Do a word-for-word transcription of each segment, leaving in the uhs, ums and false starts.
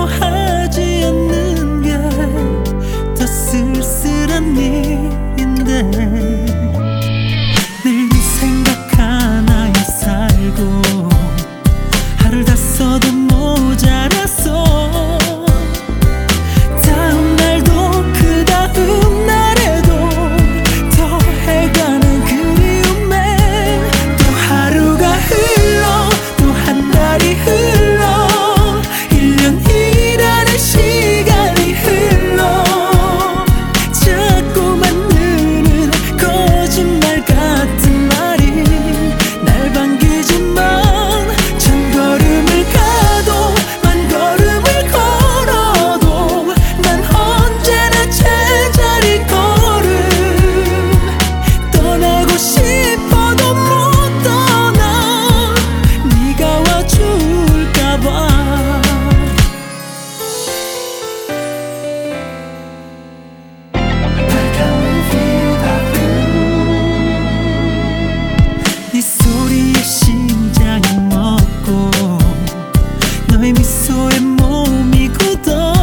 하지 않는 게 더 쓸쓸한 일인데 늘 네 생각 하나에 살고 하루를 다 써도 모자랐어. 다음 날도 그 다음 날에도 더해가는 그리움에 또 하루가 흘러 또 한 달이 흘러 일 년이라는 시간이 흘러 자꾸만 느는 거짓말 같은 말이 날 반기지만 천 걸음을 가도 만 걸음을 걸어도 난 언제나 제자리 걸음 떠나고 싶어도 못 떠나 네가 와줄까봐. 네 소리에 심장이 먹고 너의 미소에 몸이 굳어.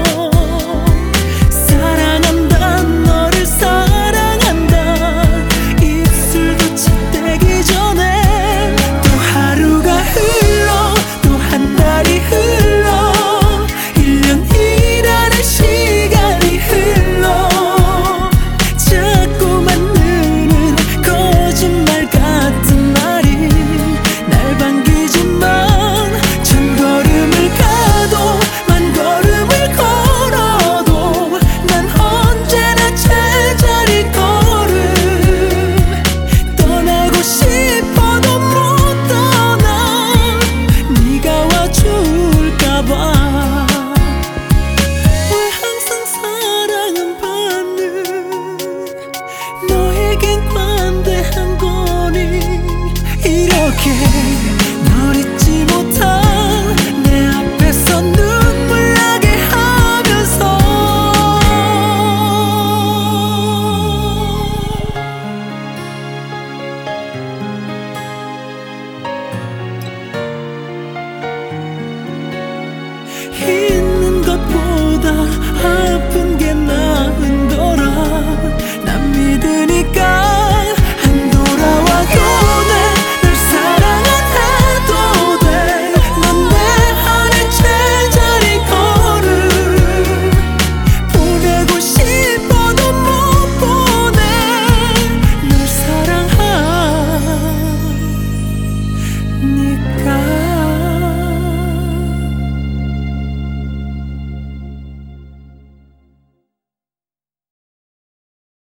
사랑한다 너를 사랑한다 입술도 채대기 전에 또 하루가 흘러 또 한 달이 흘러 일 년이라는 시간이 흘러 자꾸만 느는 거짓말 같은 말이 날 반기지만 천 걸음을 가도 만 걸음을 걸어도 난 언제나 제자리 걸음 떠나고 싶어도 못 떠나 네가 와줄까봐. 왜 항상 사랑은 받는 너에겐 관대한 거니 이렇게 널 잊지 못한 내 앞에서 눈물 나게 하면서 있는 것보다 아픈 게 나은 거라 난 믿으니까 안 돌아와도 돼. 널 사랑 안 해도 돼. 넌 내 안에 제자리 걸음 보내고 싶어도 못 보내. 널 사랑하니까